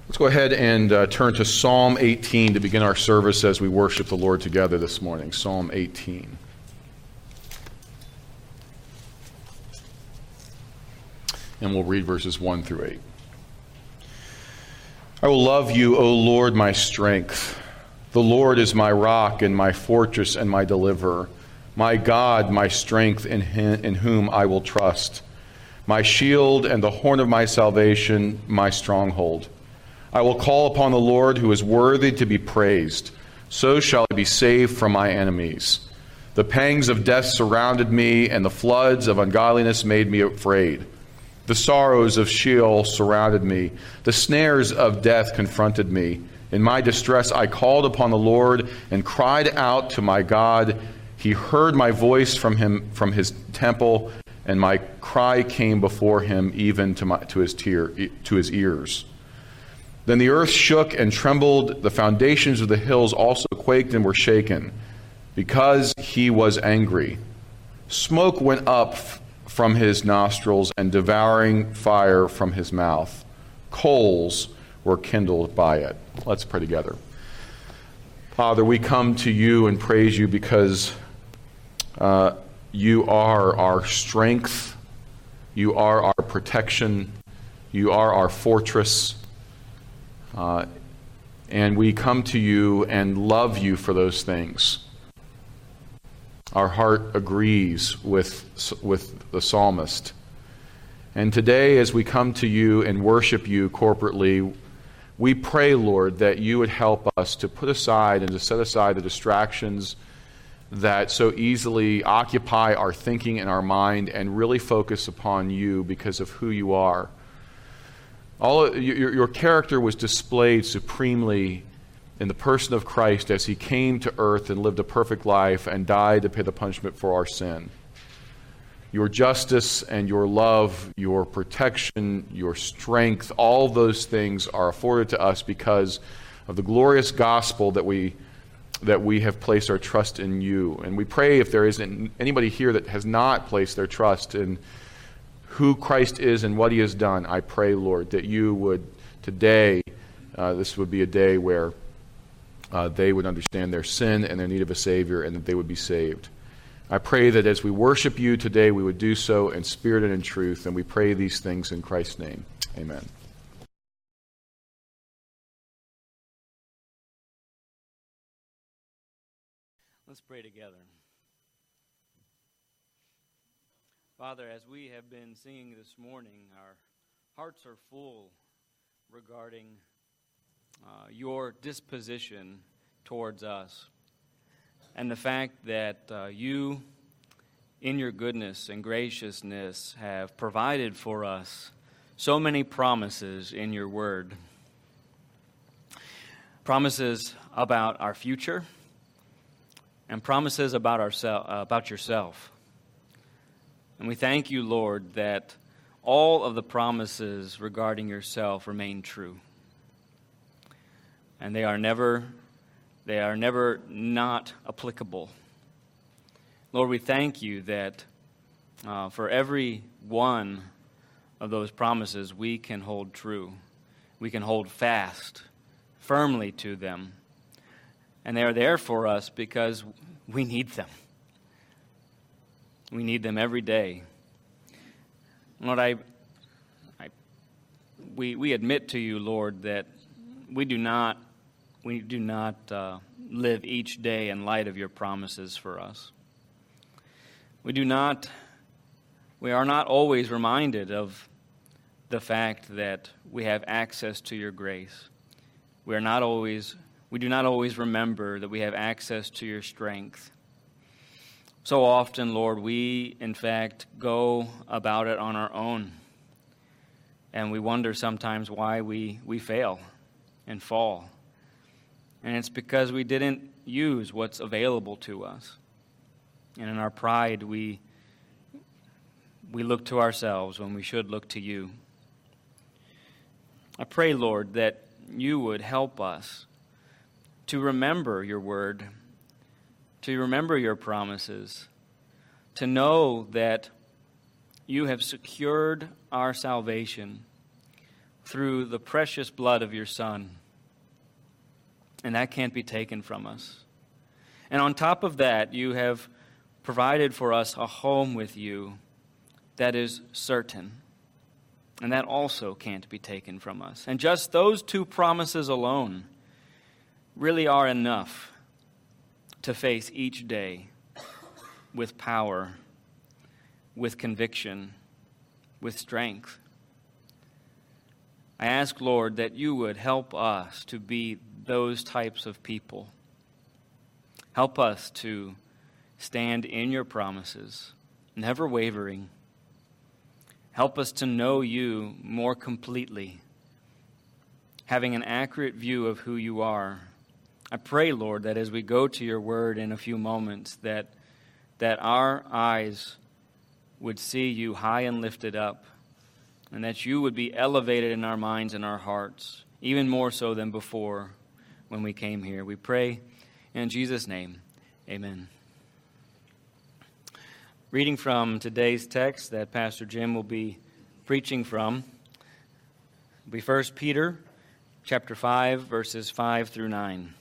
Let's go ahead and turn to Psalm 18 to begin our service as we worship the Lord together this morning. Psalm 18. And we'll read verses 1 through 8. I will love you, O Lord, my strength. The Lord is my rock and my fortress and my deliverer. My God, my strength, in whom I will trust. My shield and the horn of my salvation, my stronghold. I will call upon the Lord, who is worthy to be praised. So shall I be saved from my enemies. The pangs of death surrounded me, and the floods of ungodliness made me afraid. The sorrows of Sheol surrounded me. The snares of death confronted me. In my distress I called upon the Lord and cried out to my God. He heard my voice from his temple, and my cry came before him even to his ears. Then the earth shook and trembled. The foundations of the hills also quaked and were shaken, because he was angry. Smoke went up from his nostrils, and devouring fire from his mouth. Coals were kindled by it. Let's pray together. Father, we come to you and praise you because you are our strength. You are our protection. You are our fortress. And we come to you and love you for those things. Our heart agrees with the psalmist. And today, as we come to you and worship you corporately, we pray, Lord, that you would help us to put aside and to set aside the distractions that so easily occupy our thinking and our mind and really focus upon you because of who you are. Your character was displayed supremely in the person of Christ as he came to earth and lived a perfect life and died to pay the punishment for our sin. Your justice and your love, your protection, your strength, all those things are afforded to us because of the glorious gospel that we have placed our trust in you. And we pray, if there isn't anybody here that has not placed their trust in who Christ is and what he has done, I pray, Lord, that you would today, this would be a day where they would understand their sin and their need of a Savior, and that they would be saved. I pray that as we worship you today, we would do so in spirit and in truth, and we pray these things in Christ's name. Amen. Let's pray together. Father, as we have been singing this morning, our hearts are full regarding your disposition towards us, and the fact that you, in your goodness and graciousness, have provided for us so many promises in your word. Promises about our future and promises about yourself. And we thank you, Lord, that all of the promises regarding yourself remain true. And they are never not applicable. Lord, we thank you that for every one of those promises we can hold true. We can hold fast, firmly to them. And they are there for us because we need them. We need them every day. Lord, we admit to you, Lord, that we do not live each day in light of your promises for us. We are not always reminded of the fact that we have access to your grace. We do not always remember that we have access to your strength. So often, Lord, we, in fact, go about it on our own. And we wonder sometimes why we fail and fall. And it's because we didn't use what's available to us. And in our pride, we look to ourselves when we should look to you. I pray, Lord, that you would help us to remember your word, to remember your promises, to know that you have secured our salvation through the precious blood of your Son. And that can't be taken from us. And on top of that, you have provided for us a home with you that is certain. And that also can't be taken from us. And just those two promises alone really are enough to face each day with power, with conviction, with strength. I ask, Lord, that you would help us to be those types of people. Help us to stand in your promises, never wavering. Help us to know you more completely, having an accurate view of who you are. I pray, Lord, that as we go to your word in a few moments, that our eyes would see you high and lifted up, and that you would be elevated in our minds and our hearts, even more so than before when we came here. We pray in Jesus' name, amen. Reading from today's text that Pastor Jim will be preaching from will be 1 Peter chapter 5, verses 5 through 9.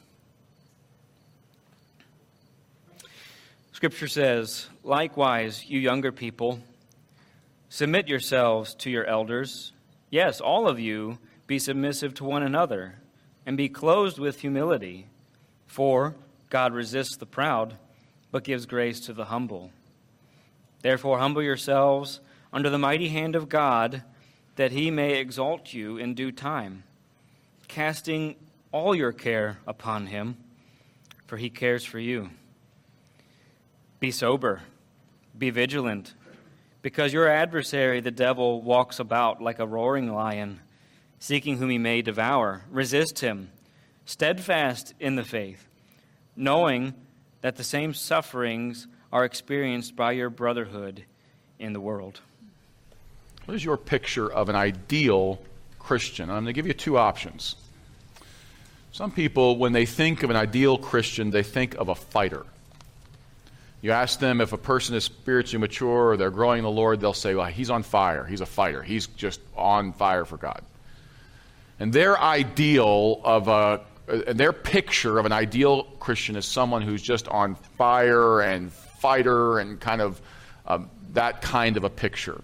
Scripture says, "Likewise, you younger people, submit yourselves to your elders. Yes, all of you be submissive to one another, and be clothed with humility. For God resists the proud, but gives grace to the humble. Therefore humble yourselves under the mighty hand of God, that he may exalt you in due time, casting all your care upon him, for he cares for you. Be sober, be vigilant, because your adversary, the devil, walks about like a roaring lion, seeking whom he may devour. Resist him, steadfast in the faith, knowing that the same sufferings are experienced by your brotherhood in the world." What is your picture of an ideal Christian? I'm going to give you two options. Some people, when they think of an ideal Christian, they think of a fighter. You ask them if a person is spiritually mature or they're growing in the Lord, they'll say, well, he's on fire. He's a fighter. He's just on fire for God. And their ideal of their picture of an ideal Christian is someone who's just on fire and fighter and kind of that kind of a picture.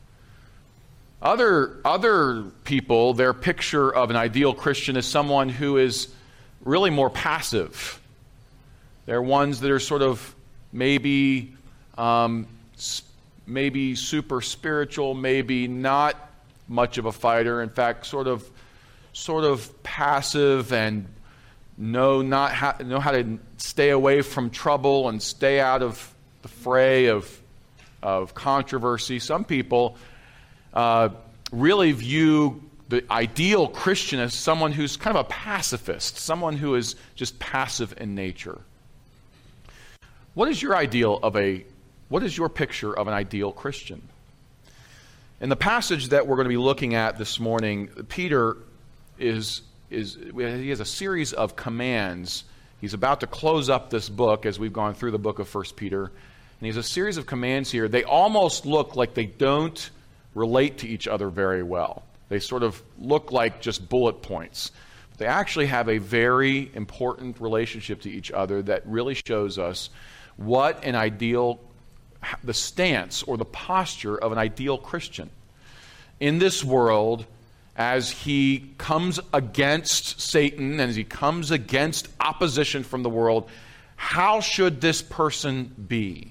Other people, their picture of an ideal Christian is someone who is really more passive. They're ones that are sort of maybe super spiritual, maybe not much of a fighter. In fact, sort of passive and know how to stay away from trouble and stay out of the fray of controversy. Some people really view the ideal Christian as someone who's kind of a pacifist, someone who is just passive in nature. What is your picture of an ideal Christian? In the passage that we're going to be looking at this morning, Peter he has a series of commands. He's about to close up this book as we've gone through the book of 1 Peter. And he has a series of commands here. They almost look like they don't relate to each other very well. They sort of look like just bullet points. They actually have a very important relationship to each other that really shows us what the stance or the posture of an ideal Christian. In this world, as he comes against Satan and as he comes against opposition from the world, how should this person be?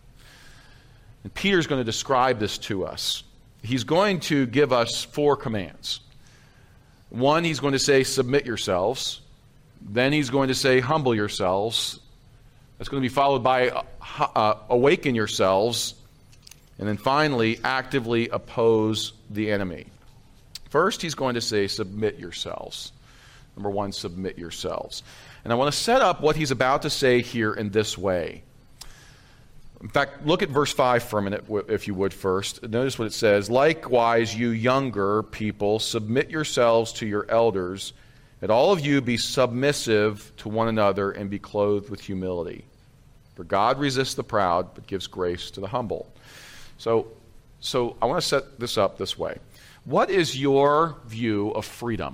And Peter's going to describe this to us. He's going to give us 4 commands. One, he's going to say, submit yourselves. Then he's going to say, humble yourselves. That's going to be followed by awaken yourselves. And then finally, actively oppose the enemy. First, he's going to say, submit yourselves. Number 1, submit yourselves. And I want to set up what he's about to say here in this way. In fact, look at verse 5 for a minute, if you would first. Notice what it says. Likewise, you younger people, submit yourselves to your elders, that all of you be submissive to one another and be clothed with humility. For God resists the proud, but gives grace to the humble. So I want to set this up this way. What is your view of freedom?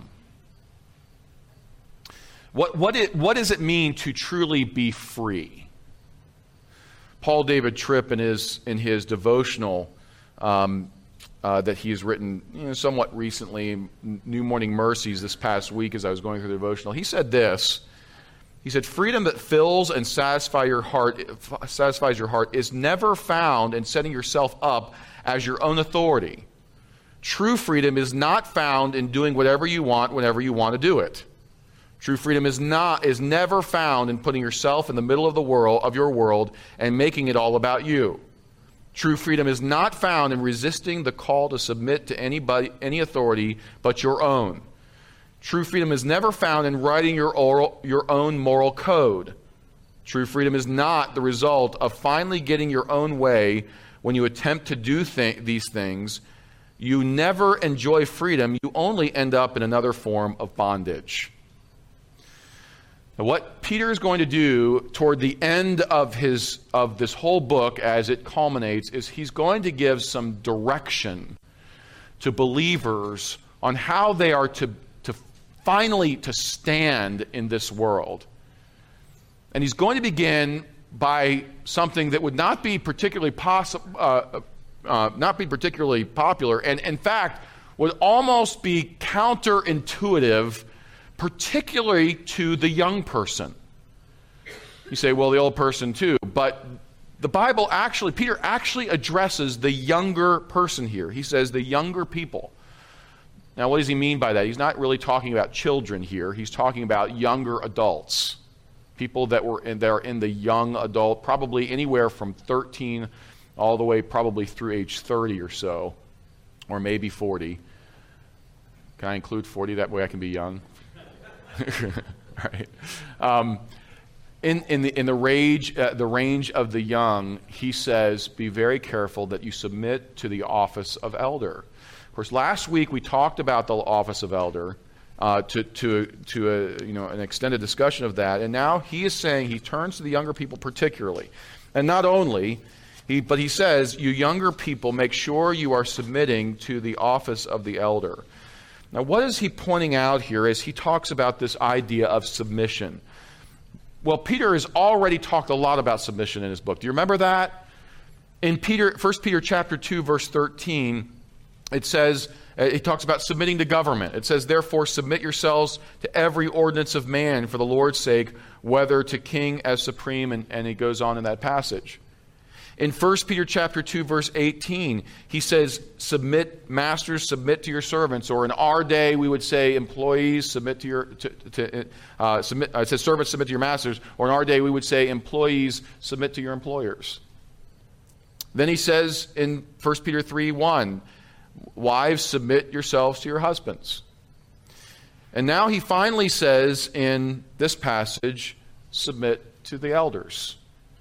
What does it mean to truly be free? Paul David Tripp, in his devotional that he's written somewhat recently, New Morning Mercies, this past week as I was going through the devotional, he said this. He said, freedom that fills and satisfies your heart is never found in setting yourself up as your own authority. True freedom is not found in doing whatever you want whenever you want to do it. True freedom is never found in putting yourself in the middle of your world and making it all about you. True freedom is not found in resisting the call to submit to any authority but your own. True freedom is never found in writing your own moral code. True freedom is not the result of finally getting your own way when you attempt to do these things. You never enjoy freedom. You only end up in another form of bondage. Now, what Peter is going to do toward the end of this whole book as it culminates is he's going to give some direction to believers on how they are to finally to stand in this world. And he's going to begin by something that would not be particularly popular, and in fact would almost be counterintuitive, particularly to the young person. You say, well, the old person too, but the Bible Peter actually addresses the younger person here. He says the younger people. Now, what does he mean by that? He's not really talking about children here. He's talking about younger adults, people that are in the young adult, probably anywhere from 13 all the way probably through age 30 or so, or maybe 40. Can I include 40? That way I can be young. Right. In the range of the young, he says, be very careful that you submit to the office of elder. Of course, last week we talked about the office of elder to an extended discussion of that, and now he is saying he turns to the younger people particularly, and not only but he says, you younger people, make sure you are submitting to the office of the elder. Now, what is he pointing out here as he talks about this idea of submission? Well, Peter has already talked a lot about submission in his book. Do you remember that? In 1 Peter chapter 2, verse 13, it says, it talks about submitting to government. It says, therefore, submit yourselves to every ordinance of man for the Lord's sake, whether to king as supreme, and it goes on in that passage. In 1 Peter chapter 2, verse 18, he says, masters, submit to your servants. Or in our day, we would say, employees, submit to your, submit. It says, servants, submit to your masters. Or in our day, we would say, employees, submit to your employers. Then he says in 1 Peter 3:1, wives, submit yourselves to your husbands. And now he finally says in this passage, submit to the elders.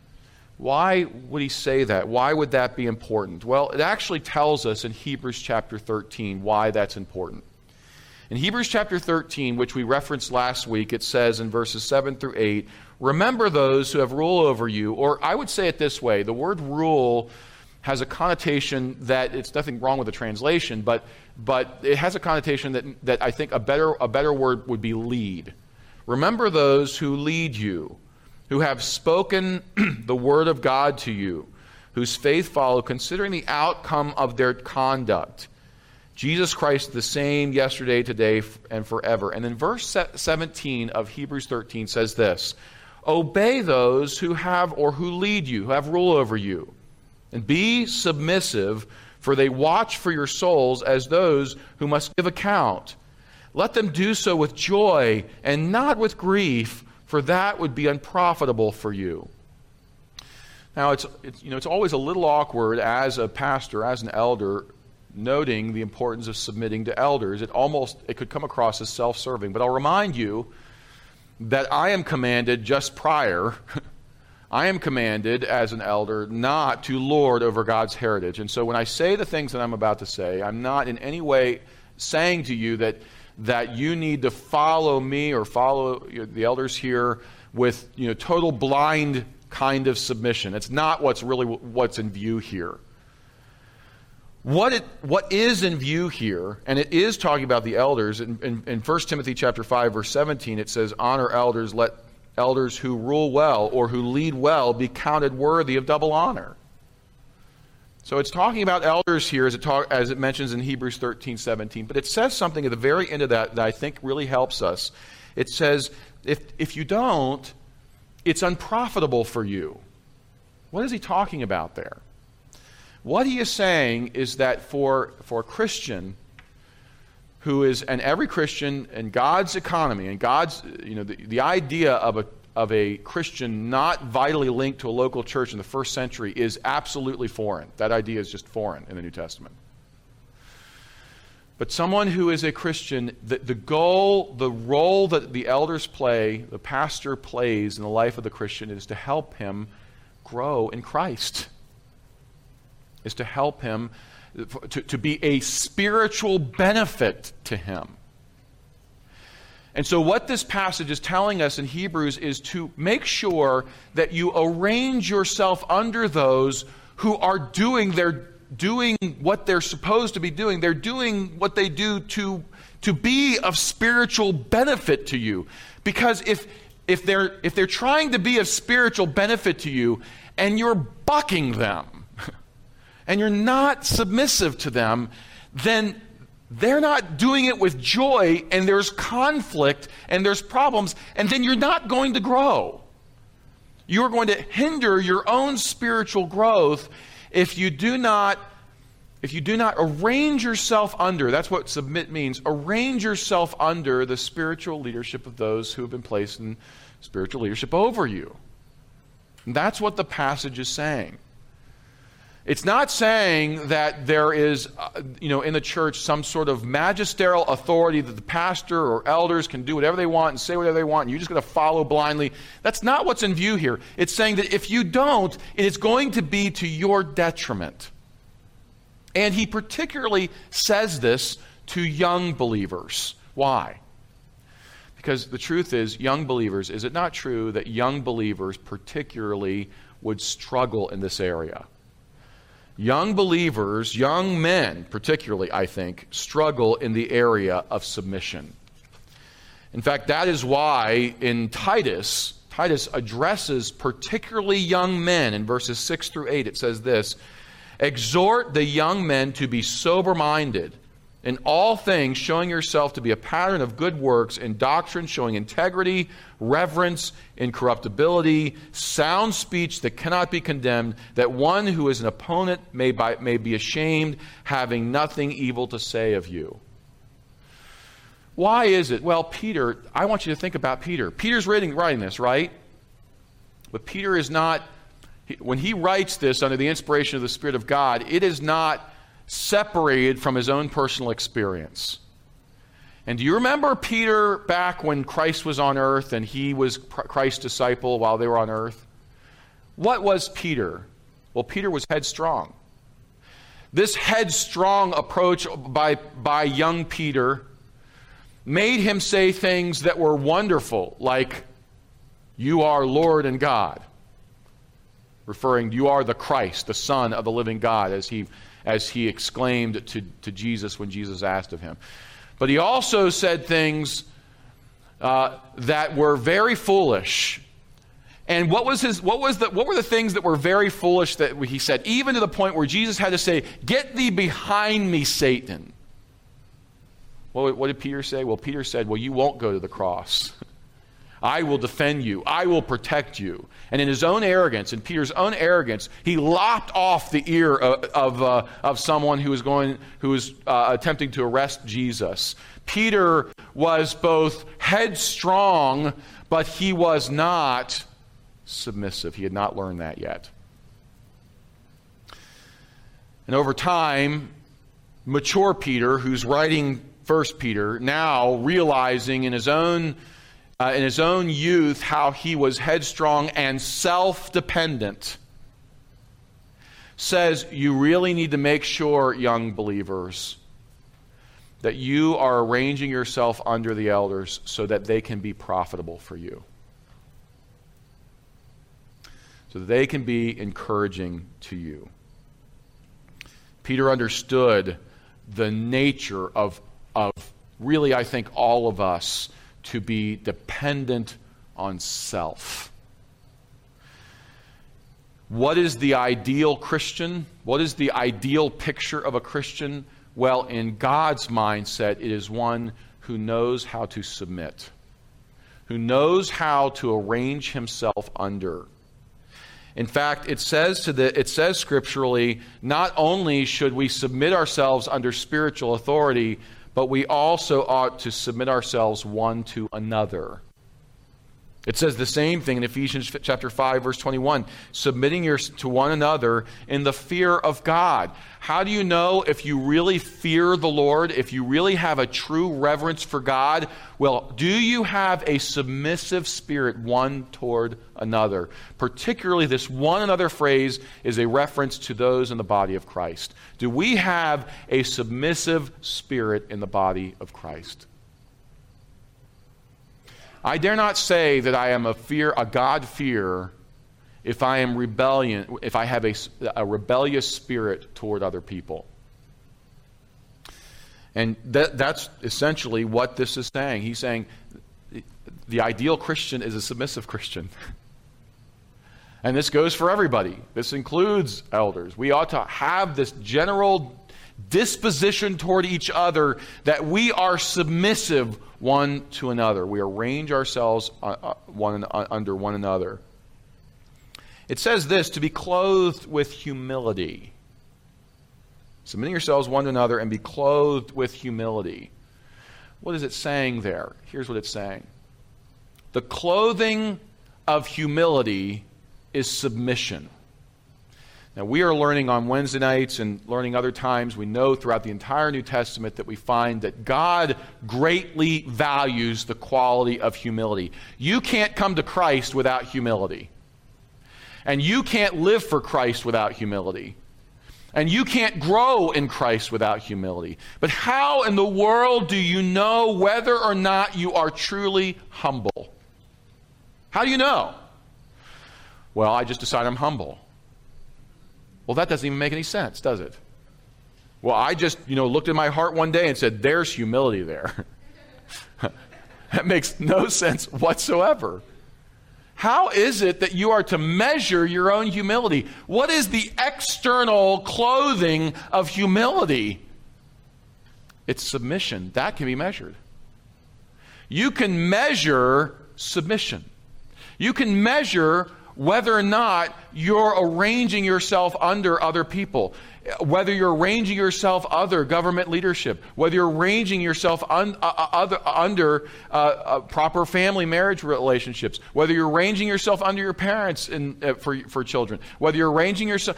Why would he say that? Why would that be important? Well, it actually tells us in Hebrews chapter 13 why that's important. In Hebrews chapter 13, which we referenced last week, it says in verses 7 through 8, remember those who have rule over you, or I would say it this way, the word rule has a connotation that, it's nothing wrong with the translation, but it has a connotation that I think a better word would be lead. Remember those who lead you, who have spoken the word of God to you, whose faith follow, considering the outcome of their conduct. Jesus Christ the same yesterday, today, and forever. And then verse 17 of Hebrews 13 says this, obey those who have or who lead you, who have rule over you, and be submissive, for they watch for your souls as those who must give account. Let them do so with joy and not with grief, for that would be unprofitable for you. Now, it's always a little awkward as a pastor, as an elder, noting the importance of submitting to elders. It could come across as self-serving. But I'll remind you that I am commanded just prior, I am commanded as an elder not to lord over God's heritage. And so when I say the things that I'm about to say, I'm not in any way saying to you that you need to follow me or follow the elders here with total blind kind of submission. It's not what's in view here. what is in view here, and it is talking about the elders. In 1 Timothy chapter 5, verse 17, it says, honor elders, let elders who rule well or who lead well be counted worthy of double honor. So it's talking about elders here as it mentions in Hebrews 13:17, but it says something at the very end of that I think really helps us. It says, if you don't, it's unprofitable for you. What is he talking about there? What he is saying is that for a Christian who is, and every Christian in God's economy, and God's, the idea of a Christian not vitally linked to a local church in the first century is absolutely foreign. That idea is just foreign in the New Testament. But someone who is a Christian, the goal, the role that the elders play, the pastor plays in the life of the Christian is to help him grow in Christ. Is to help him, to be a spiritual benefit to him. And so what this passage is telling us in Hebrews is to make sure that you arrange yourself under those who are doing what they're supposed to be doing. They're doing what they do to be of spiritual benefit to you. Because if they're trying to be of spiritual benefit to you and you're bucking them and you're not submissive to them, then they're not doing it with joy, and there's conflict and there's problems, and then you're not going to grow. You're going to hinder your own spiritual growth if you do not arrange yourself under, that's what submit means, arrange yourself under the spiritual leadership of those who have been placed in spiritual leadership over you. And that's what the passage is saying. It's not saying that there is, in the church some sort of magisterial authority that the pastor or elders can do whatever they want and say whatever they want and you're just going to follow blindly. That's not what's in view here. It's saying that if you don't, it is going to be to your detriment. And he particularly says this to young believers. Why? Because the truth is, young believers, is it not true that young believers particularly would struggle in this area? Young believers, young men particularly, I think, struggle in the area of submission. In fact, that is why in Titus addresses particularly young men. In verses 6 through 8, it says this, exhort the young men to be sober-minded, in all things showing yourself to be a pattern of good works, in doctrine showing integrity, reverence, incorruptibility, sound speech that cannot be condemned, that one who is an opponent may be ashamed, having nothing evil to say of you. Why is it? Well, Peter, I want you to think about Peter. Peter's writing this, right? But Peter is not, when he writes this under the inspiration of the Spirit of God, it is not separated from his own personal experience. And do you remember Peter back when Christ was on earth and he was Christ's disciple while they were on earth? What was Peter? Well, Peter was headstrong. This headstrong approach by young Peter made him say things that were wonderful, like, you are Lord and God. Referring, you are the Christ, the Son of the living God, as he exclaimed to Jesus when Jesus asked of him. But he also said things that were very foolish. And what were the things that were very foolish that he said, even to the point where Jesus had to say, get thee behind me, Satan. What did Peter say? Well, Peter said, well, you won't go to the cross. I will defend you. I will protect you. And in his own arrogance, in Peter's own arrogance, he lopped off the ear of someone who was attempting to arrest Jesus. Peter was both headstrong, but he was not submissive. He had not learned that yet. And over time, mature Peter, who's writing 1 Peter, now realizing in his own youth how he was headstrong and self-dependent, says you really need to make sure, young believers, that you are arranging yourself under the elders so that they can be profitable for you. So that they can be encouraging to you. Peter understood the nature of really, I think, all of us to be dependent on self. What is the ideal Christian? What is the ideal picture of a Christian? Well, in God's mindset, it is one who knows how to submit, who knows how to arrange himself under. In fact, it says scripturally, not only should we submit ourselves under spiritual authority, but we also ought to submit ourselves one to another. It says the same thing in Ephesians chapter 5, verse 21, submitting to one another in the fear of God. How do you know if you really fear the Lord, if you really have a true reverence for God? Well, do you have a submissive spirit one toward another? Particularly this one another phrase is a reference to those in the body of Christ. Do we have a submissive spirit in the body of Christ? I dare not say that I am a God-fearer if I am if I have a rebellious spirit toward other people. And that's essentially what this is saying. He's saying the ideal Christian is a submissive Christian. And this goes for everybody. This includes elders. We ought to have this general disposition toward each other that we are submissive one to another. We arrange ourselves under one another. It says this, to be clothed with humility. Submitting yourselves one to another and be clothed with humility. What is it saying there? Here's what it's saying. The clothing of humility is submission. Now, we are learning on Wednesday nights and learning other times. We know throughout the entire New Testament that we find that God greatly values the quality of humility. You can't come to Christ without humility. And you can't live for Christ without humility. And you can't grow in Christ without humility. But how in the world do you know whether or not you are truly humble? How do you know? Well, I just decide I'm humble. Well, that doesn't even make any sense, does it? Well, I just, looked at my heart one day and said, there's humility there. That makes no sense whatsoever. How is it that you are to measure your own humility? What is the external clothing of humility? It's submission. That can be measured. You can measure submission. You can measure whether or not you're arranging yourself under other people, whether you're arranging yourself under government leadership, whether you're arranging yourself under proper family marriage relationships, whether you're arranging yourself under your parents for children, whether you're arranging yourself.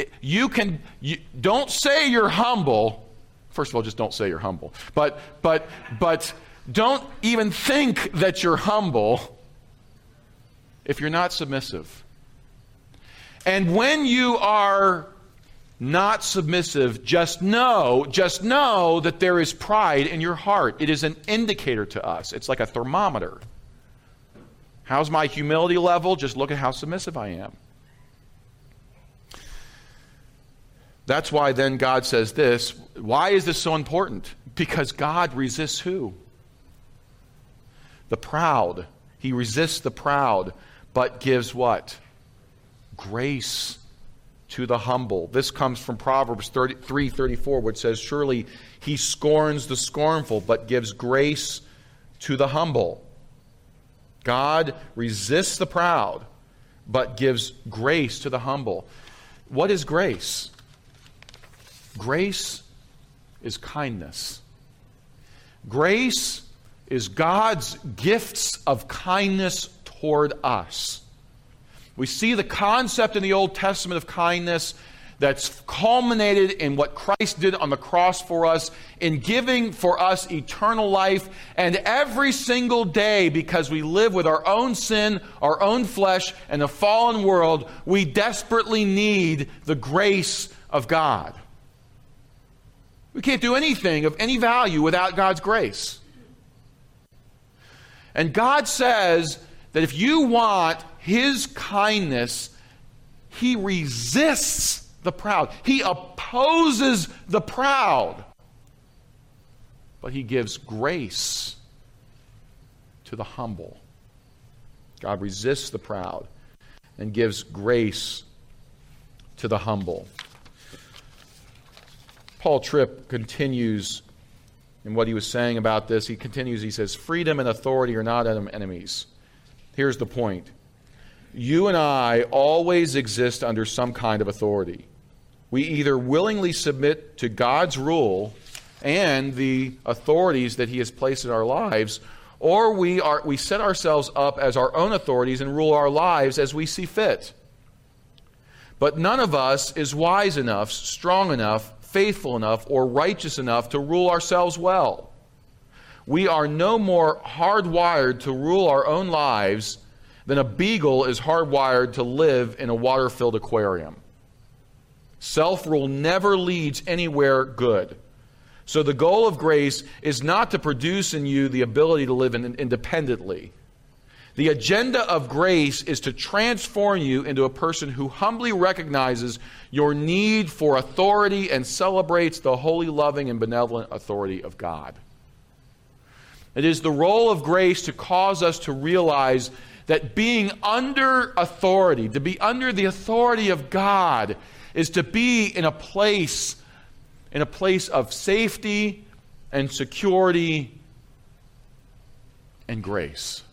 Don't say you're humble. First of all, just don't say you're humble. But don't even think that you're humble if you're not submissive. And when you are not submissive, just know that there is pride in your heart. It is an indicator to us. It's like a thermometer. How's my humility level? Just look at how submissive I am. That's why then God says this. Why is this so important? Because God resists who? The proud. He resists the proud, but gives what? Grace to the humble. This comes from Proverbs 3:34, which says, surely he scorns the scornful, but gives grace to the humble. God resists the proud, but gives grace to the humble. What is grace? Grace is kindness. Grace is God's gifts of kindness toward us. We see the concept in the Old Testament of kindness that's culminated in what Christ did on the cross for us, in giving for us eternal life. And every single day, because we live with our own sin, our own flesh, and a fallen world, we desperately need the grace of God. We can't do anything of any value without God's grace. And God says that if you want His kindness, He resists the proud. He opposes the proud. But he gives grace to the humble. God resists the proud and gives grace to the humble. Paul Tripp continues in what he was saying about this. He continues, he says, freedom and authority are not enemies. Here's the point. You and I always exist under some kind of authority. We either willingly submit to God's rule and the authorities that he has placed in our lives, or we set ourselves up as our own authorities and rule our lives as we see fit. But none of us is wise enough, strong enough, faithful enough, or righteous enough to rule ourselves well. We are no more hardwired to rule our own lives than a beagle is hardwired to live in a water-filled aquarium. Self-rule never leads anywhere good. So the goal of grace is not to produce in you the ability to live independently. The agenda of grace is to transform you into a person who humbly recognizes your need for authority and celebrates the holy, loving, and benevolent authority of God. It is the role of grace to cause us to realize that being under authority, to be under the authority of God, is to be in a place of safety and security and grace.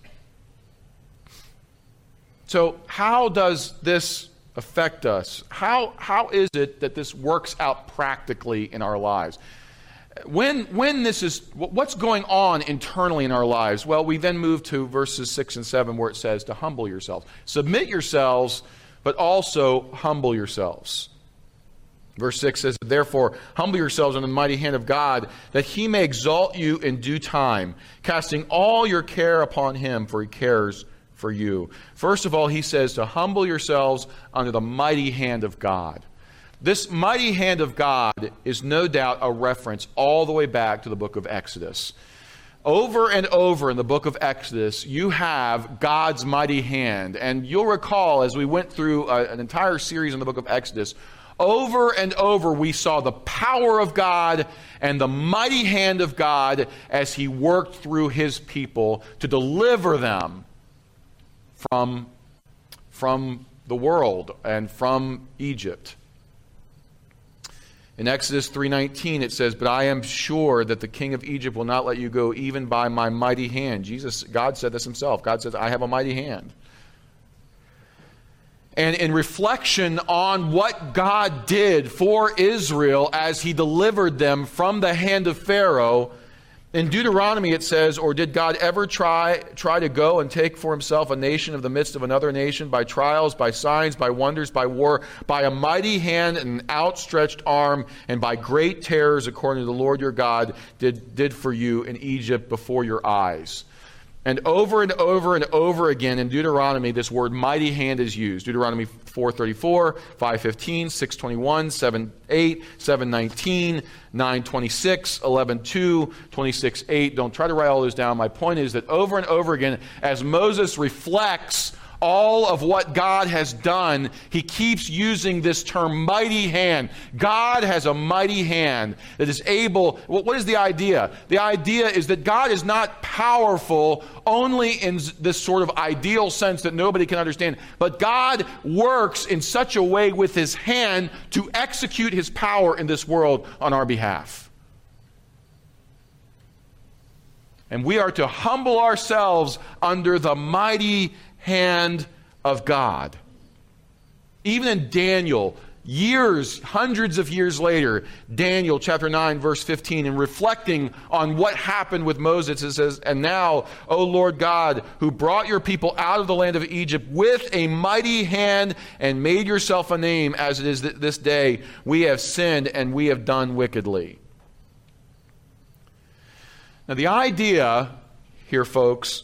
So how does this affect us? How is it that this works out practically in our lives? When this is, what's going on internally in our lives? Well, we then move to verses 6 and 7 where it says to humble yourselves. Submit yourselves, but also humble yourselves. Verse 6 says, therefore, humble yourselves under the mighty hand of God, that he may exalt you in due time, casting all your care upon him, for he cares for you. First of all, he says to humble yourselves under the mighty hand of God. This mighty hand of God is no doubt a reference all the way back to the book of Exodus. Over and over in the book of Exodus, you have God's mighty hand. And you'll recall, as we went through an entire series in the book of Exodus, over and over we saw the power of God and the mighty hand of God as he worked through his people to deliver them from the world and from Egypt. In Exodus 3:19 it says, but I am sure that the king of Egypt will not let you go even by my mighty hand. God said this himself. God says, I have a mighty hand. And in reflection on what God did for Israel as he delivered them from the hand of Pharaoh, in Deuteronomy it says, or did God ever try to go and take for himself a nation of the midst of another nation by trials, by signs, by wonders, by war, by a mighty hand and an outstretched arm, and by great terrors according to the Lord your God did for you in Egypt before your eyes? And over and over and over again in Deuteronomy, this word mighty hand is used. Deuteronomy 4:34, 5:15, 6:21, 7:8, 7:19, 9:26, 11:2, 26:8. Don't try to write all those down. My point is that over and over again, as Moses reflects all of what God has done, he keeps using this term mighty hand. God has a mighty hand that is able. What is the idea? The idea is that God is not powerful only in this sort of ideal sense that nobody can understand, but God works in such a way with his hand to execute his power in this world on our behalf. And we are to humble ourselves under the mighty hand of God. Even in Daniel, hundreds of years later, Daniel chapter 9 verse 15, in reflecting on what happened with Moses, it says, and now, O Lord God, who brought your people out of the land of Egypt with a mighty hand and made yourself a name as it is this day, we have sinned and we have done wickedly. Now the idea here, folks,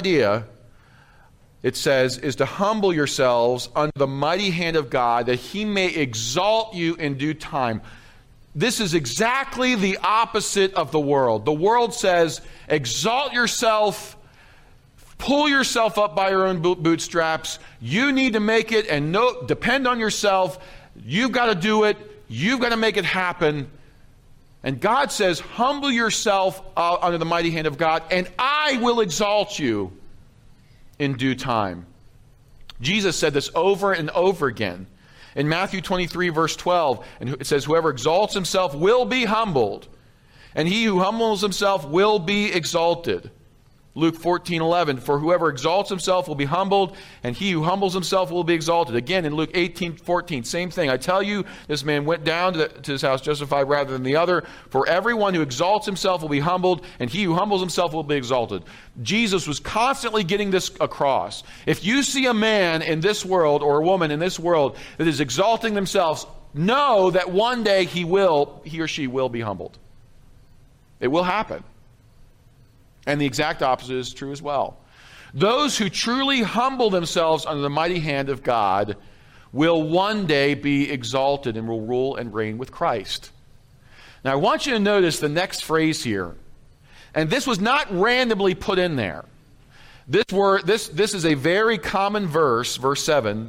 it says, is to humble yourselves under the mighty hand of God, that he may exalt you in due time. This is exactly the opposite of the world. The world says, exalt yourself, pull yourself up by your own bootstraps. You need to make it and depend on yourself. You've got to do it. You've got to make it happen. And God says, humble yourself under the mighty hand of God, and I will exalt you in due time. Jesus said this over and over again. In Matthew 23, verse 12, and it says, whoever exalts himself will be humbled, and he who humbles himself will be exalted. Luke 14:11, for whoever exalts himself will be humbled, and he who humbles himself will be exalted. Again, in Luke 18:14, same thing. I tell you, this man went down to his house justified rather than the other. For everyone who exalts himself will be humbled, and he who humbles himself will be exalted. Jesus was constantly getting this across. If you see a man in this world or a woman in this world that is exalting themselves, know that one day he or she will be humbled. It will happen. And the exact opposite is true as well. Those who truly humble themselves under the mighty hand of God will one day be exalted and will rule and reign with Christ. Now I want you to notice the next phrase here. And this was not randomly put in there. This is a very common verse, verse 7.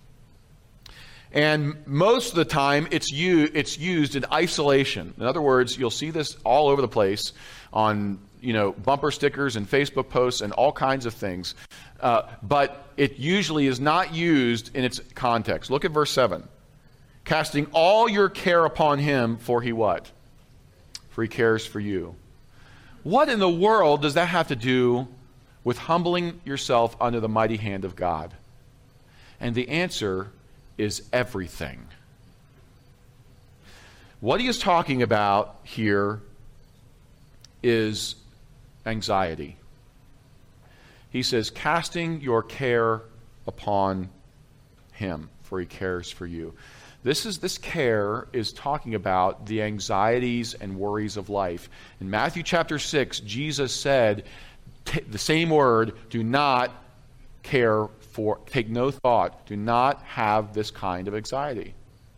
And most of the time it's used in isolation. In other words, you'll see this all over the place on bumper stickers and Facebook posts and all kinds of things. But it usually is not used in its context. Look at verse 7. Casting all your care upon him, for he what? For he cares for you. What in the world does that have to do with humbling yourself under the mighty hand of God? And the answer is everything. What he is talking about here is anxiety. He says, casting your care upon him, for he cares for you. This care is talking about the anxieties and worries of life. In Matthew chapter 6, Jesus said the same word, do not care for, take no thought, do not have this kind of anxiety.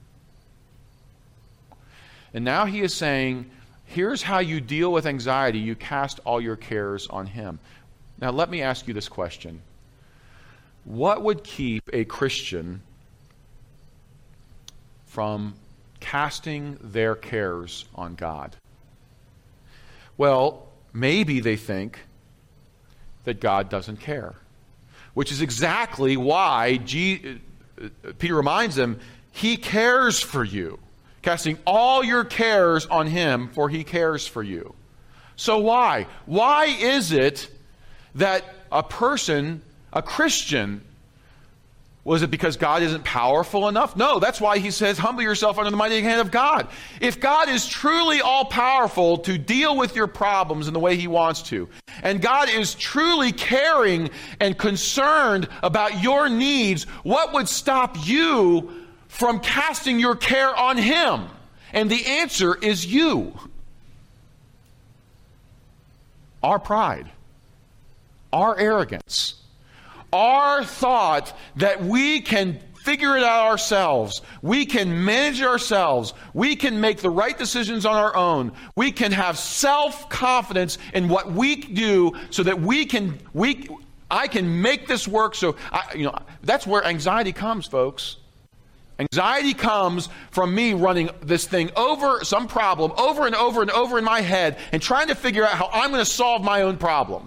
And now he is saying, here's how you deal with anxiety. You cast all your cares on him. Now let me ask you this question. What would keep a Christian from casting their cares on God? Well, maybe they think that God doesn't care, which is exactly why Peter reminds them, he cares for you. Casting all your cares on him, for he cares for you. So why? Why is it that a person, a Christian, was it because God isn't powerful enough? No, that's why he says, humble yourself under the mighty hand of God. If God is truly all-powerful to deal with your problems in the way he wants to, and God is truly caring and concerned about your needs, what would stop you from casting your care on him? And the answer is you. Our pride, our arrogance, our thought that we can figure it out ourselves, we can manage it ourselves, we can make the right decisions on our own, we can have self-confidence in what we do so that I can make this work. So that's where anxiety comes, folks. Anxiety comes from me running this thing over, some problem, over and over and over in my head and trying to figure out how I'm going to solve my own problem.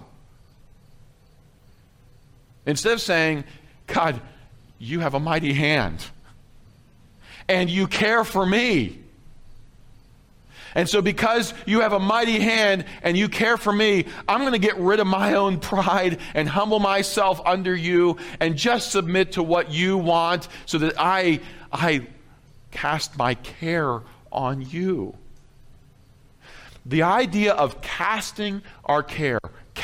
Instead of saying, God, you have a mighty hand and you care for me. And so because you have a mighty hand and you care for me, I'm going to get rid of my own pride and humble myself under you and just submit to what you want so that I cast my care on you. The idea of casting our care,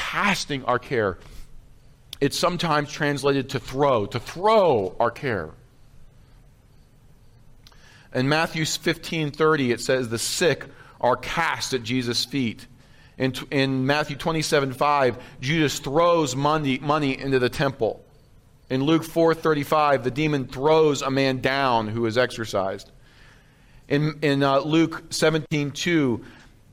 it's sometimes translated to throw our care. In Matthew 15:30, it says the sick are cast at Jesus' feet. In Matthew 27:5, Judas throws money into the temple. In Luke 4:35, the demon throws a man down who is exorcised. In Luke 17:2,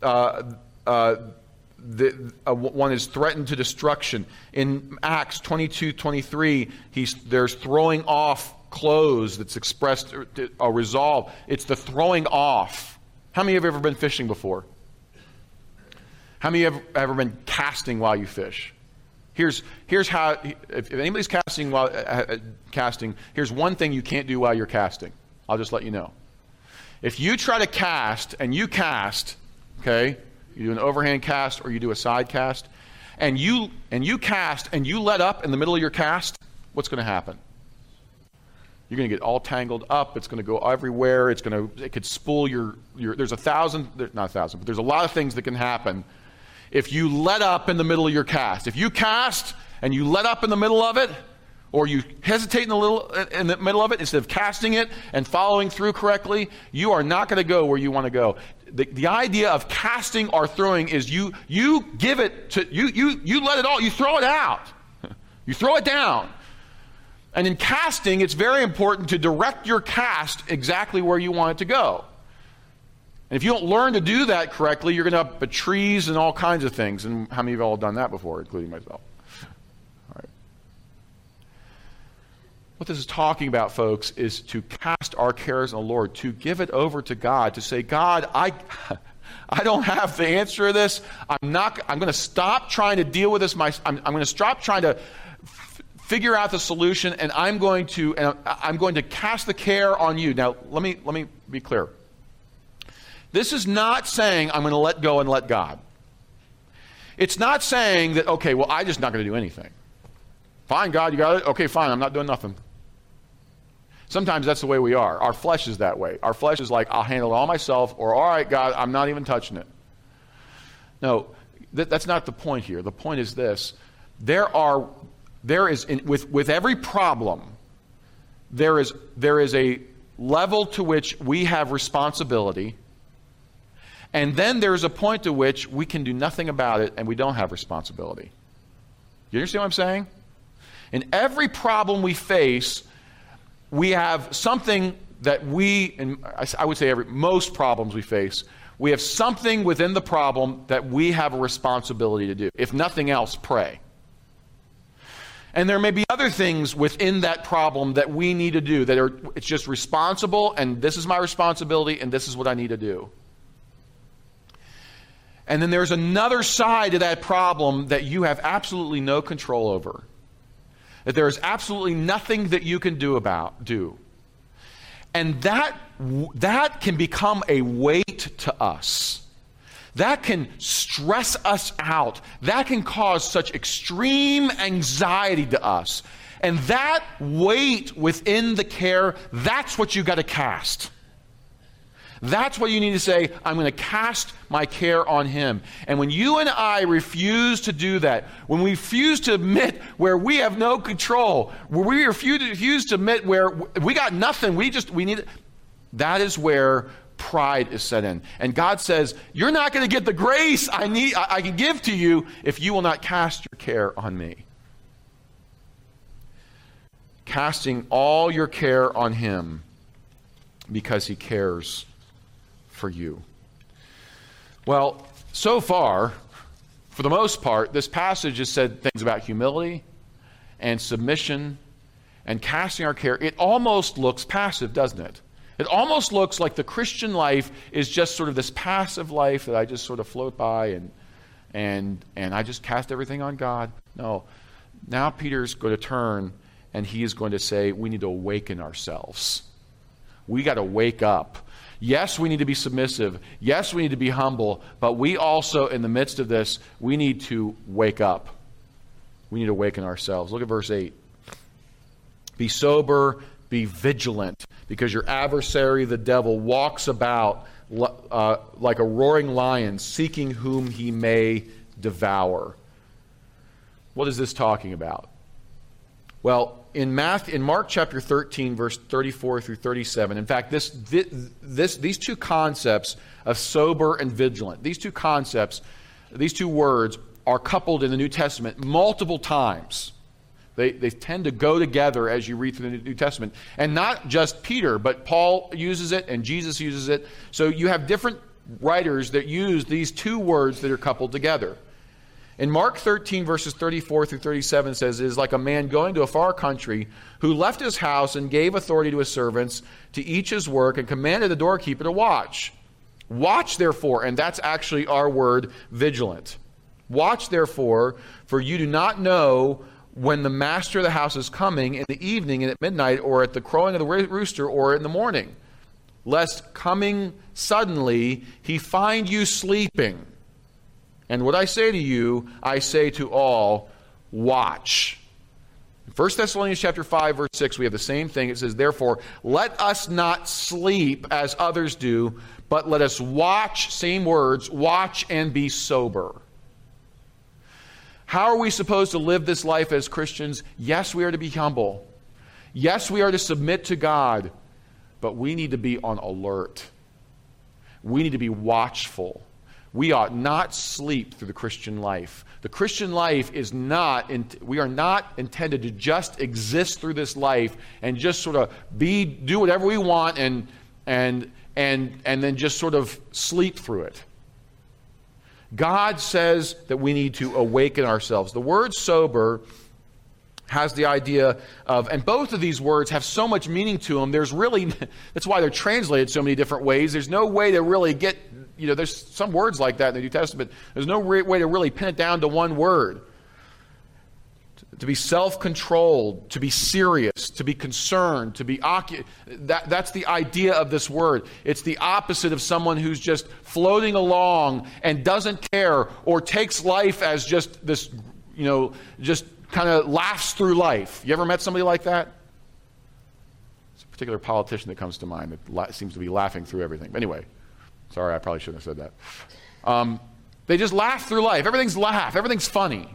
one is threatened to destruction. In Acts 22:23, there's throwing off close that's expressed a resolve. It's the throwing off. How many have ever been fishing before? How many have ever been casting while you fish? Here's how, if anybody's casting while casting, here's one thing you can't do while you're casting. I'll just let you know. If you try to cast, and you cast, okay, you do an overhand cast or you do a side cast, and you cast and you let up in the middle of your cast, what's going to happen? You're going to get all tangled up. It's going to go everywhere. It could spool your there's not a thousand, but there's a lot of things that can happen if you let up in the middle of your cast. If you cast and you let up in the middle of it, or you hesitate in the middle of it instead of casting it and following through correctly, you are not going to go where you want to go. The idea of casting or throwing is you give it to you let it all, you throw it out. You throw it down. And in casting, it's very important to direct your cast exactly where you want it to go. And if you don't learn to do that correctly, you're going to up at trees and all kinds of things. And how many of you all have done that before, including myself? All right. What this is talking about, folks, is to cast our cares on the Lord, to give it over to God, to say, God, I don't have the answer to this. I'm going to stop trying to deal with this. I'm going to stop trying to figure out the solution, and I'm going to cast the care on you. Now, let me be clear. This is not saying I'm going to let go and let God. It's not saying that, okay, well, I'm just not going to do anything. Fine, God, you got it? Okay, fine, I'm not doing nothing. Sometimes that's the way we are. Our flesh is that way. Our flesh is like, I'll handle it all myself, or all right, God, I'm not even touching it. No, that's not the point here. The point is this. With every problem, there is a level to which we have responsibility, and then there's a point to which we can do nothing about it and we don't have responsibility. You understand what I'm saying? In every problem we face, we have something that and I would say most problems we face, we have something within the problem that we have a responsibility to do. If nothing else, pray. And there may be other things within that problem that we need to do it's just responsible, and this is my responsibility, and this is what I need to do. And then there's another side to that problem that you have absolutely no control over. That there is absolutely nothing that you can do. And that can become a weight to us. That can stress us out. That can cause such extreme anxiety to us. And that weight within the care, that's what you got to cast. That's what you need to say, I'm going to cast my care on Him. And when you and I refuse to do that, when we refuse to admit where we have no control, where we refuse to admit where we got nothing, we need it, that is where pride is set in. And God says, you're not going to get the grace I can give to you if you will not cast your care on me. Casting all your care on Him because He cares for you. Well, so far, for the most part, this passage has said things about humility and submission and casting our care. It almost looks passive, doesn't it? It almost looks like the Christian life is just sort of this passive life that I just sort of float by and I just cast everything on God. No. Now Peter's going to turn and he is going to say we need to awaken ourselves. We got to wake up. Yes, we need to be submissive. Yes, we need to be humble. But we also, in the midst of this, we need to wake up. We need to awaken ourselves. Look at verse 8. Be sober, be vigilant, because your adversary, the devil, walks about like a roaring lion, seeking whom he may devour. What is this talking about? Well, in Mark chapter 13, verse 34 through 37, in fact, these two concepts of sober and vigilant, these two words are coupled in the New Testament multiple times. They tend to go together as you read through the New Testament. And not just Peter, but Paul uses it and Jesus uses it. So you have different writers that use these two words that are coupled together. In Mark 13, verses 34 through 37 says, it is like a man going to a far country who left his house and gave authority to his servants to each his work and commanded the doorkeeper to watch. Watch, therefore, and that's actually our word, vigilant. Watch, therefore, for you do not know when the master of the house is coming in the evening and at midnight or at the crowing of the rooster or in the morning, lest coming suddenly he find you sleeping. And what I say to you, I say to all, watch. In 1 Thessalonians chapter 5, verse 6, we have the same thing. It says, therefore, let us not sleep as others do, but let us watch, same words, watch and be sober. How are we supposed to live this life as Christians? Yes, we are to be humble. Yes, we are to submit to God, but we need to be on alert. We need to be watchful. We ought not sleep through the Christian life. The Christian life is not, we are not intended to just exist through this life and just sort of do whatever we want and then just sort of sleep through it. God says that we need to awaken ourselves. The word sober has the idea of, and both of these words have so much meaning to them, that's why they're translated so many different ways. There's no way to really get, there's some words like that in the New Testament. There's no way to really pin it down to one word. To be self-controlled, to be serious, to be concerned, to be that's the idea of this word. It's the opposite of someone who's just floating along and doesn't care or takes life as just this, just kind of laughs through life. You ever met somebody like that? It's a particular politician that comes to mind that seems to be laughing through everything. But anyway, sorry, I probably shouldn't have said that. They just laugh through life. Everything's funny.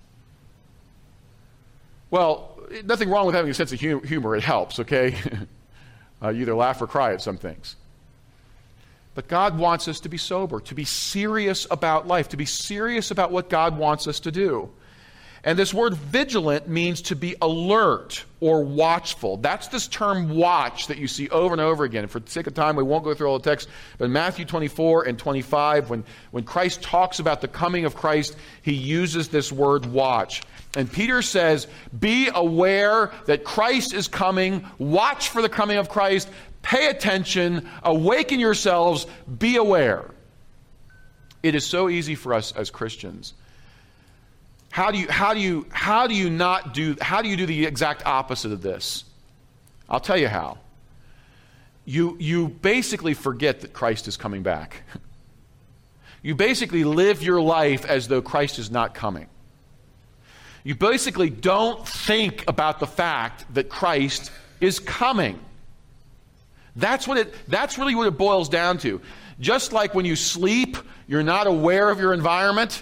Well, nothing wrong with having a sense of humor. It helps, okay? You either laugh or cry at some things. But God wants us to be sober, to be serious about life, to be serious about what God wants us to do. And this word vigilant means to be alert or watchful. That's this term watch that you see over and over again. And for the sake of time, we won't go through all the text. But in Matthew 24 and 25, when Christ talks about the coming of Christ, he uses this word watch. And Peter says, be aware that Christ is coming. Watch for the coming of Christ. Pay attention. Awaken yourselves. Be aware. It is so easy for us as Christians. How do you do the exact opposite of this? I'll tell you how. You basically forget that Christ is coming back. You basically live your life as though Christ is not coming. You basically don't think about the fact that Christ is coming. That's really what it boils down to. Just like when you sleep, you're not aware of your environment.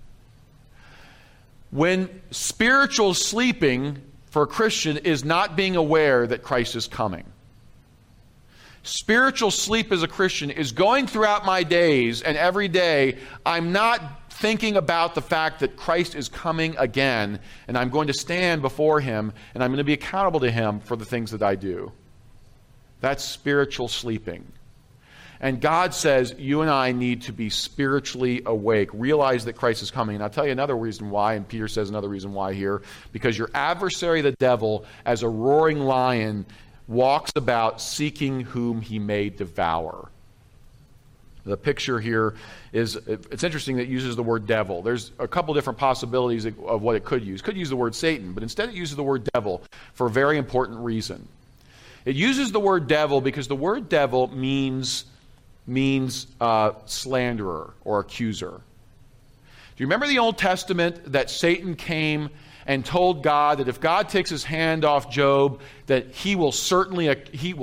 When spiritual sleeping for a Christian is not being aware that Christ is coming. Spiritual sleep as a Christian is going throughout my days, and every day I'm not thinking about the fact that Christ is coming again, and I'm going to stand before him, and I'm going to be accountable to him for the things that I do. That's spiritual sleeping. And God says you and I need to be spiritually awake. Realize that Christ is coming. And I'll tell you another reason why, and Peter says another reason why here. Because your adversary, the devil, as a roaring lion, walks about seeking whom he may devour. The picture here it's interesting that it uses the word devil. There's a couple different possibilities of what it could use. It could use the word Satan, but instead it uses the word devil for a very important reason. It uses the word devil because the word devil means slanderer or accuser. Do you remember the Old Testament that Satan came and told God that if God takes his hand off Job, that he will certainly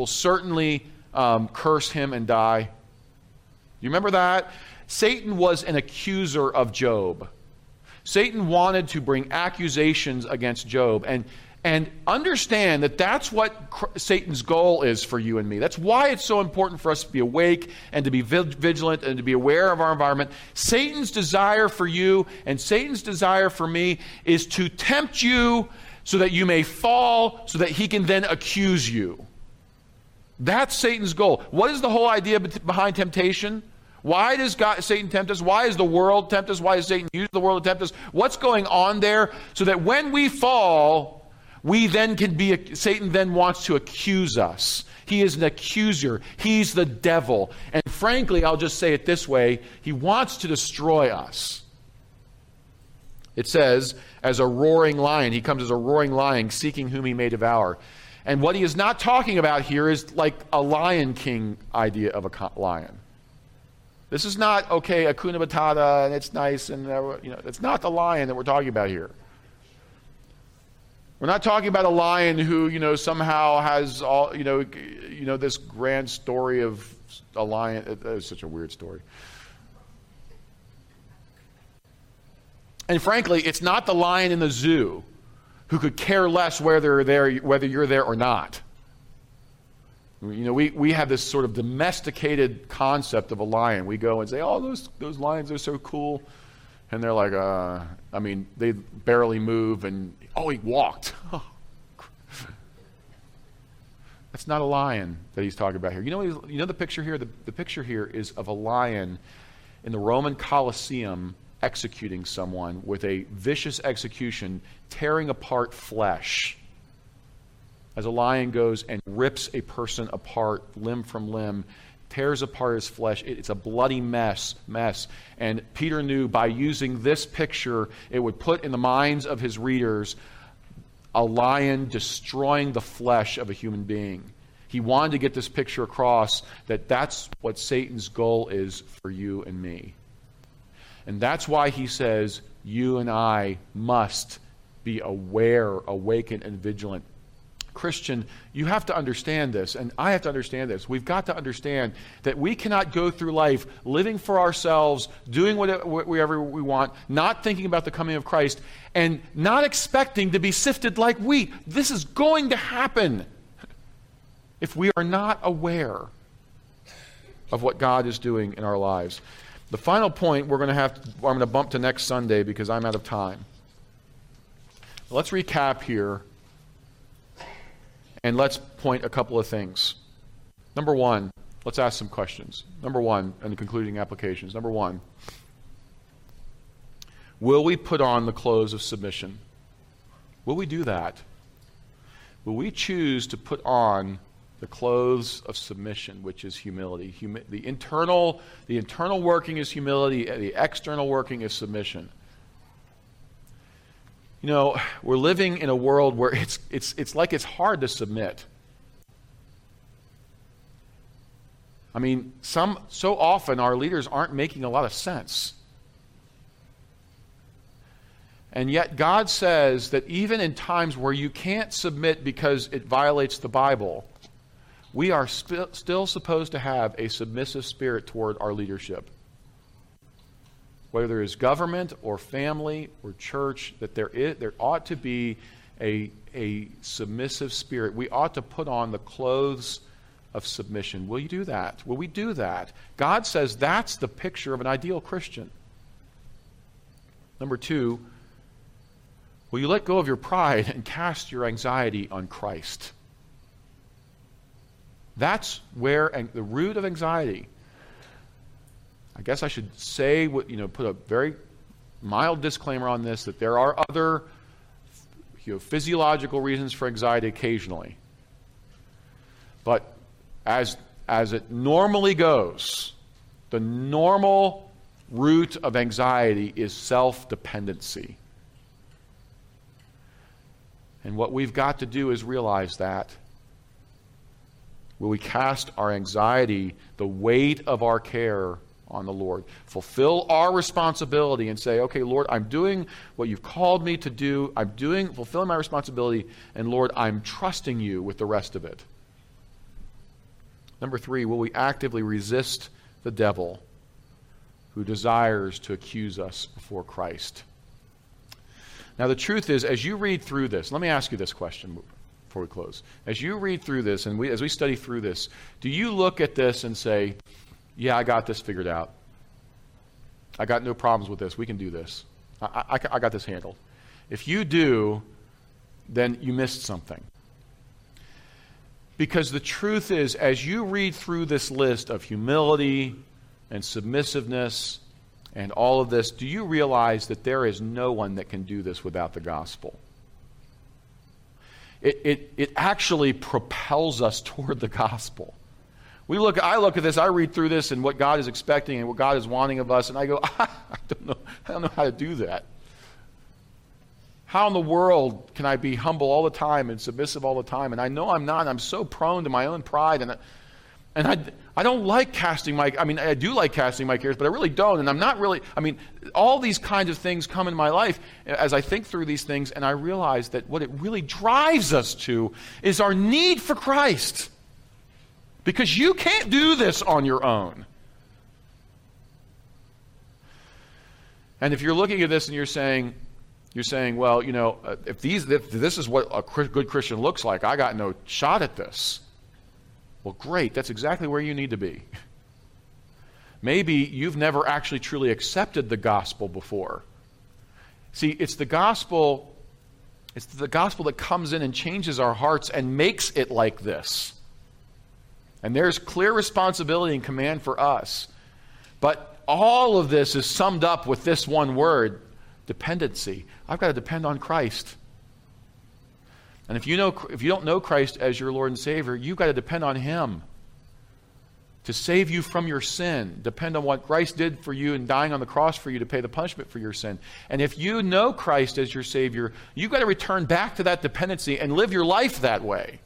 curse him and die? You remember that? Satan was an accuser of Job. Satan wanted to bring accusations against Job. And understand that that's what Satan's goal is for you and me. That's why it's so important for us to be awake and to be vigilant and to be aware of our environment. Satan's desire for you and Satan's desire for me is to tempt you so that you may fall, so that he can then accuse you. That's Satan's goal. What is the whole idea behind temptation? Why does Satan tempt us? Why does the world tempt us? Why does Satan use the world to tempt us? What's going on there? So that when we fall, we then can be, Satan then wants to accuse us. He is an accuser. He's the devil. And frankly, I'll just say it this way, he wants to destroy us. It says, as a roaring lion, he comes as a roaring lion, seeking whom he may devour. And what he is not talking about here is like a Lion King idea of a lion. This is not, okay, Hakuna Matata, and it's nice, and it's not the lion that we're talking about here. We're not talking about a lion who, somehow has all, this grand story of a lion. That is such a weird story. And frankly, it's not the lion in the zoo who could care less whether you're there or not. We have this sort of domesticated concept of a lion. We go and say, oh, those lions are so cool. And they're like, they barely move, and, he walked. That's not a lion that he's talking about here. You know the picture here? The picture here is of a lion in the Roman Colosseum executing someone with a vicious execution, tearing apart flesh. As a lion goes and rips a person apart, limb from limb, tears apart his flesh. It's a bloody mess. And Peter knew by using this picture, it would put in the minds of his readers a lion destroying the flesh of a human being. He wanted to get this picture across that that's what Satan's goal is for you and me. And that's why he says you and I must be aware, awakened, and vigilant. Christian, you have to understand this, and I have to understand this. We've got to understand that we cannot go through life living for ourselves, doing whatever we want, not thinking about the coming of Christ, and not expecting to be sifted like wheat. This is going to happen if we are not aware of what God is doing in our lives. The final point I'm going to bump to next Sunday because I'm out of time. Let's recap here. And let's point a couple of things. Number one, let's ask some questions. Number one, and the concluding applications. Number one, will we put on the clothes of submission? Will we do that? Will we choose to put on the clothes of submission, which is humility? The internal working is humility, the external working is submission. We're living in a world where it's like it's hard to submit. So often our leaders aren't making a lot of sense. And yet God says that even in times where you can't submit because it violates the Bible, we are still supposed to have a submissive spirit toward our leadership. Whether it's government or family or church, that there ought to be a submissive spirit. We ought to put on the clothes of submission. Will you do that? Will we do that? God says that's the picture of an ideal Christian. Number two, will you let go of your pride and cast your anxiety on Christ? That's where the root of anxiety. I guess I should say, put a very mild disclaimer on this, that there are other physiological reasons for anxiety occasionally. But as it normally goes, the normal root of anxiety is self-dependency. And what we've got to do is realize that. Will we cast our anxiety, the weight of our care, on the Lord? Fulfill our responsibility and say, okay, Lord, I'm doing what you've called me to do. Fulfilling my responsibility, and Lord, I'm trusting you with the rest of it. Number three, will we actively resist the devil who desires to accuse us before Christ? Now, the truth is, as you read through this, let me ask you this question before we close. As you read through this, and as we study through this, do you look at this and say, yeah, I got this figured out. I got no problems with this. We can do this. I got this handled. If you do, then you missed something. Because the truth is, as you read through this list of humility, and submissiveness and all of this, do you realize that there is no one that can do this without the gospel? It actually propels us toward the gospel. I look at this, I read through this and what God is expecting and what God is wanting of us, and I go, I don't know how to do that. How in the world can I be humble all the time and submissive all the time? And I know I'm not. I'm so prone to my own pride, and I don't like casting my, I do like casting my cares, but I really don't. And I'm not really, all these kinds of things come in my life as I think through these things, and I realize that what it really drives us to is our need for Christ. Because you can't do this on your own. And if you're looking at this and you're saying, well, if this is what a good Christian looks like, I got no shot at this. Well, great. That's exactly where you need to be. Maybe you've never actually truly accepted the gospel before. See, it's the gospel that comes in and changes our hearts and makes it like this. And there's clear responsibility and command for us. But all of this is summed up with this one word, dependency. I've got to depend on Christ. And if you don't know Christ as your Lord and Savior, you've got to depend on Him to save you from your sin. Depend on what Christ did for you in dying on the cross for you to pay the punishment for your sin. And if you know Christ as your Savior, you've got to return back to that dependency and live your life that way.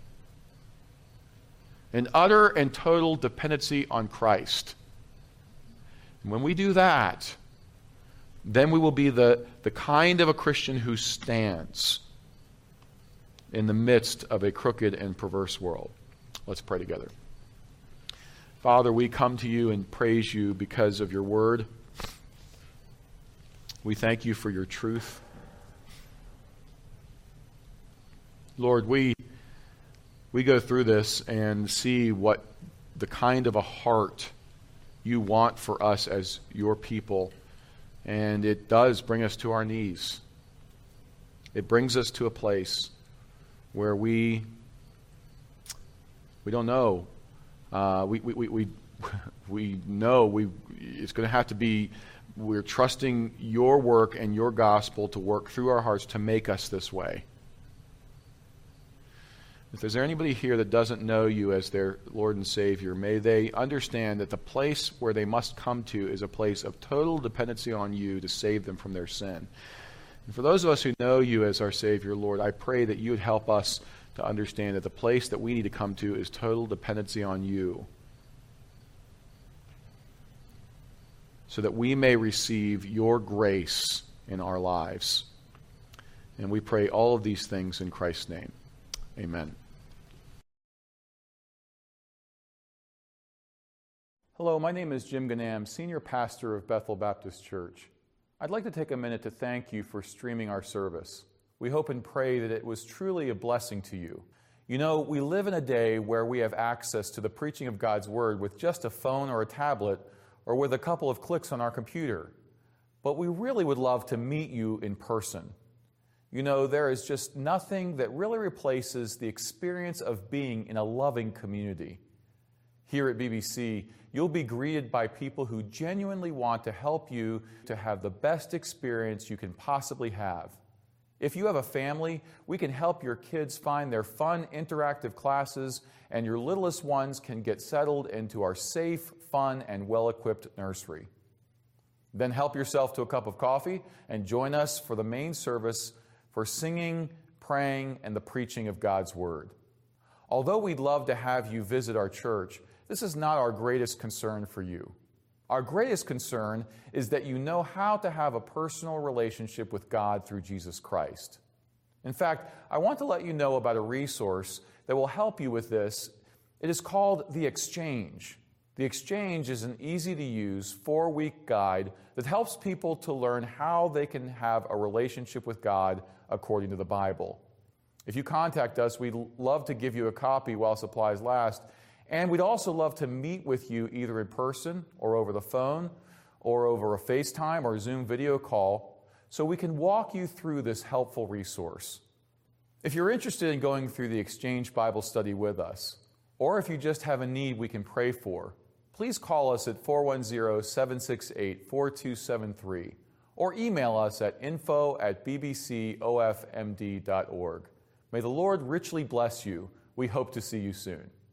In utter and total dependency on Christ. And when we do that, then we will be the kind of a Christian who stands in the midst of a crooked and perverse world. Let's pray together. Father, we come to you and praise you because of your word. We thank you for your truth. Lord, we go through this and see what the kind of a heart you want for us as your people. And it does bring us to our knees. It brings us to a place where we don't know. We know it's going to have to be, we're trusting your work and your gospel to work through our hearts to make us this way. If there's anybody here that doesn't know you as their Lord and Savior, may they understand that the place where they must come to is a place of total dependency on you to save them from their sin. And for those of us who know you as our Savior, Lord, I pray that you would help us to understand that the place that we need to come to is total dependency on you, so that we may receive your grace in our lives. And we pray all of these things in Christ's name. Amen. Hello, my name is Jim Ganam, Senior Pastor of Bethel Baptist Church. I'd like to take a minute to thank you for streaming our service. We hope and pray that it was truly a blessing to you. You know, we live in a day where we have access to the preaching of God's Word with just a phone or a tablet or with a couple of clicks on our computer. But we really would love to meet you in person. You know, there is just nothing that really replaces the experience of being in a loving community. Here at BBC, you'll be greeted by people who genuinely want to help you to have the best experience you can possibly have. If you have a family, we can help your kids find their fun, interactive classes, and your littlest ones can get settled into our safe, fun, and well-equipped nursery. Then help yourself to a cup of coffee and join us for the main service for singing, praying, and the preaching of God's Word. Although we'd love to have you visit our church, this is not our greatest concern for you. Our greatest concern is that you know how to have a personal relationship with God through Jesus Christ. In fact, I want to let you know about a resource that will help you with this. It is called The Exchange. The Exchange is an easy-to-use 4-week guide that helps people to learn how they can have a relationship with God according to the Bible. If you contact us, we'd love to give you a copy while supplies last. And we'd also love to meet with you either in person or over the phone or over a FaceTime or Zoom video call so we can walk you through this helpful resource. If you're interested in going through the Exchange Bible study with us, or if you just have a need we can pray for, please call us at 410-768-4273 or email us at info@bbcofmd.org. May the Lord richly bless you. We hope to see you soon.